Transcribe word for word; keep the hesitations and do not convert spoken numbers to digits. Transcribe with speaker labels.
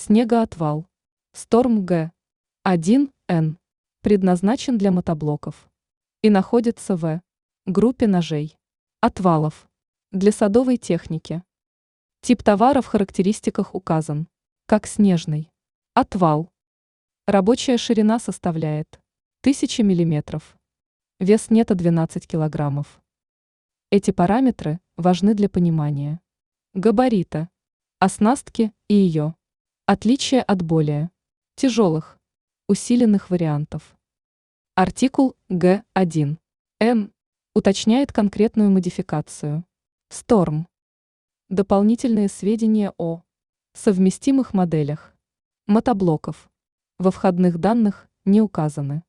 Speaker 1: Снегоотвал. Storm G один N предназначен для мотоблоков и находится в группе ножей отвалов для садовой техники. Тип товара в характеристиках указан как снежный отвал. Рабочая ширина составляет тысяча миллиметров. Вес нета двенадцать килограммов. Эти параметры важны для понимания габарита оснастки и ее отличия от более тяжелых, усиленных вариантов. Артикул Г один Н уточняет конкретную модификацию Storm. Дополнительные сведения о совместимых моделях мотоблоков во входных данных не указаны.